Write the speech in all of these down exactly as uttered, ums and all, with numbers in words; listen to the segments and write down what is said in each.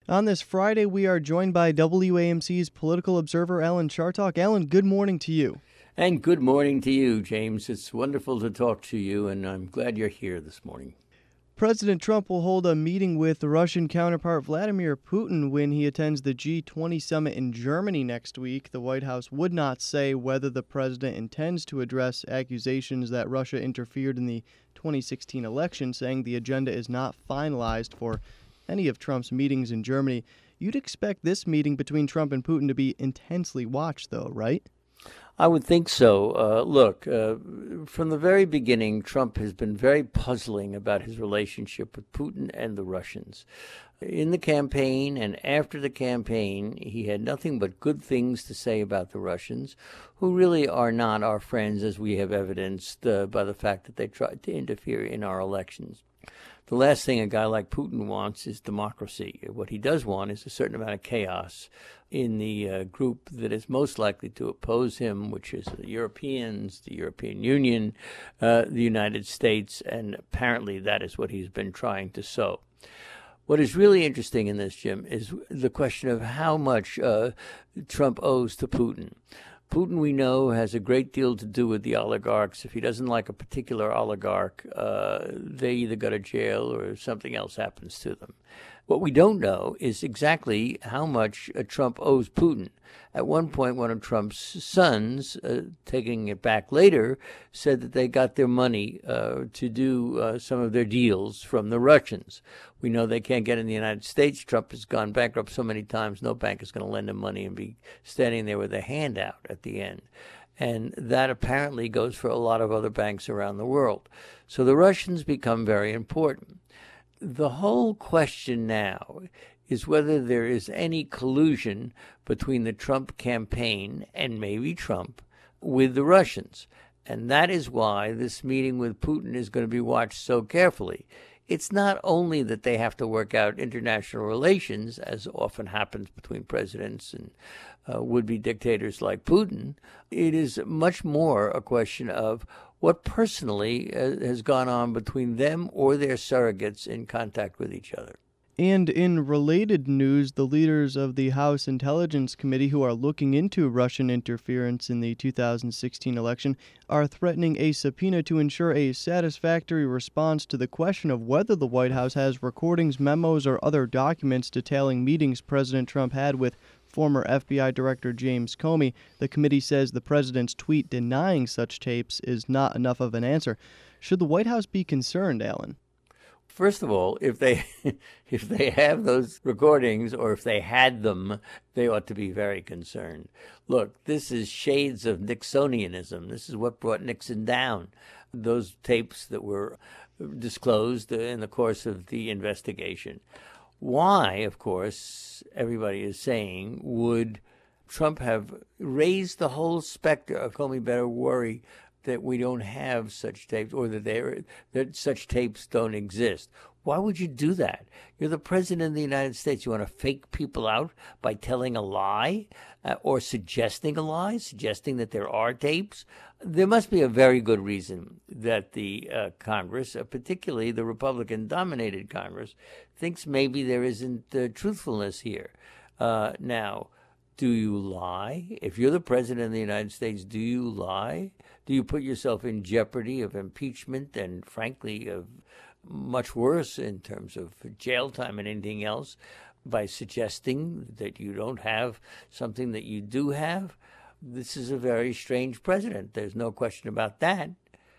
On this Friday, we are joined by W A M C's political observer, Alan Chartock. Alan, good morning to you. And good morning to you, James. It's wonderful to talk to you, and I'm glad you're here this morning. President Trump will hold a meeting with Russian counterpart Vladimir Putin when he attends the G twenty summit in Germany next week. The White House would not say whether the president intends to address accusations that Russia interfered in the twenty sixteen election, saying the agenda is not finalized for any of Trump's meetings in Germany. You'd expect this meeting between Trump and Putin to be intensely watched, though, right? I would think so. Uh, look, uh, from the very beginning, Trump has been very puzzling about his relationship with Putin and the Russians. In the campaign and after the campaign, he had nothing but good things to say about the Russians, who really are not our friends, as we have evidenced uh, by the fact that they tried to interfere in our elections. The last thing a guy like Putin wants is democracy. What he does want is a certain amount of chaos in the uh, group that is most likely to oppose him, which is the Europeans, the European Union, uh, the United States, and apparently that is what he's been trying to sow. What is really interesting in this, Jim, is the question of how much uh, Trump owes to Putin. Putin, we know, has a great deal to do with the oligarchs. If he doesn't like a particular oligarch, uh, they either go to jail or something else happens to them. What we don't know is exactly how much uh, Trump owes Putin. At one point, one of Trump's sons, uh, taking it back later, said that they got their money uh, to do uh, some of their deals from the Russians. We know they can't get in the United States. Trump has gone bankrupt so many times, no bank is going to lend him money and be standing there with a handout at the end. And that apparently goes for a lot of other banks around the world. So the Russians become very important. The whole question now is whether there is any collusion between the Trump campaign and maybe Trump with the Russians. And that is why this meeting with Putin is going to be watched so carefully. It's not only that they have to work out international relations, as often happens between presidents and uh, would-be dictators like Putin. It is much more a question of what personally uh, has gone on between them or their surrogates in contact with each other. And in related news, the leaders of the House Intelligence Committee who are looking into Russian interference in the two thousand sixteen election are threatening a subpoena to ensure a satisfactory response to the question of whether the White House has recordings, memos, or other documents detailing meetings President Trump had with former F B I Director James Comey. The committee says the president's tweet denying such tapes is not enough of an answer. Should the White House be concerned, Alan? First of all, if they if they have those recordings or if they had them, they ought to be very concerned. Look, this is shades of Nixonianism. This is what brought Nixon down. Those tapes that were disclosed in the course of the investigation. Why, of course, everybody is saying, would Trump have raised the whole specter of Comey better worry that we don't have such tapes or that there that such tapes don't exist? Why would you do that? You're the president of the United States. You want to fake people out by telling a lie uh, or suggesting a lie, suggesting that there are tapes? There must be a very good reason that the uh, Congress, uh, particularly the Republican-dominated Congress, thinks maybe there isn't uh, truthfulness here. Uh, now, do you lie? If you're the president of the United States, do you lie? Do you put yourself in jeopardy of impeachment and, frankly, of much worse in terms of jail time and anything else by suggesting that you don't have something that you do have? This is a very strange president. There's no question about that.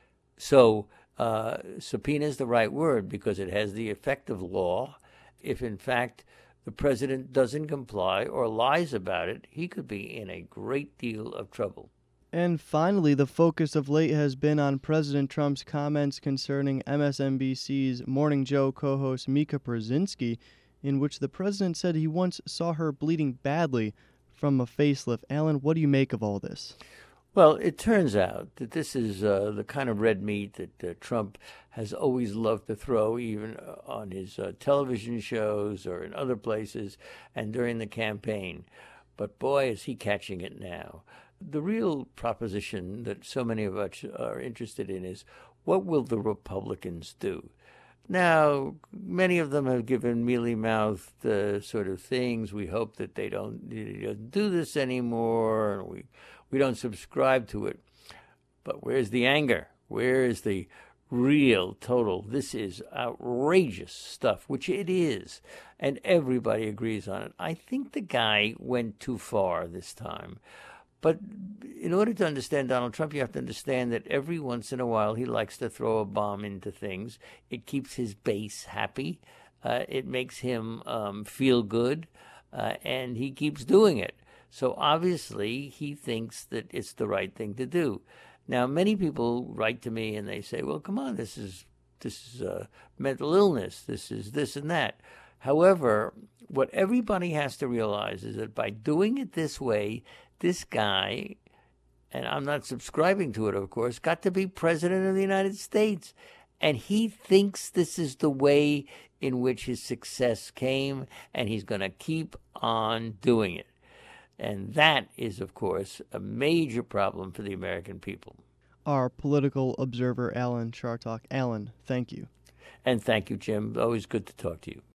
So uh, subpoena is the right word because it has the effect of law. If, in fact, the president doesn't comply or lies about it, he could be in a great deal of trouble. And finally, the focus of late has been on President Trump's comments concerning M S N B C's Morning Joe co-host Mika Brzezinski, in which the president said he once saw her bleeding badly from a facelift. Alan, what do you make of all this? Well, it turns out that this is uh, the kind of red meat that uh, Trump has always loved to throw, even uh, on his uh, television shows or in other places and during the campaign. But boy, is he catching it now. The real proposition that so many of us are interested in is, what will the Republicans do? Now, many of them have given mealy-mouthed uh, sort of things. We hope that they don't, they don't do this anymore, and we, we don't subscribe to it. But where's the anger? Where is the real, total, this is outrageous stuff, which it is, and everybody agrees on it. I think the guy went too far this time. But in order to understand Donald Trump, you have to understand that every once in a while he likes to throw a bomb into things. It keeps his base happy. Uh, it makes him um, feel good, uh, and he keeps doing it. So obviously he thinks that it's the right thing to do. Now, many people write to me and they say, well, come on, this is, this is uh, mental illness. This is this and that. However, what everybody has to realize is that by doing it this way, this guy, and I'm not subscribing to it, of course, got to be president of the United States. And he thinks this is the way in which his success came, and he's going to keep on doing it. And that is, of course, a major problem for the American people. Our political observer, Alan Chartock. Alan, thank you. And thank you, Jim. Always good to talk to you.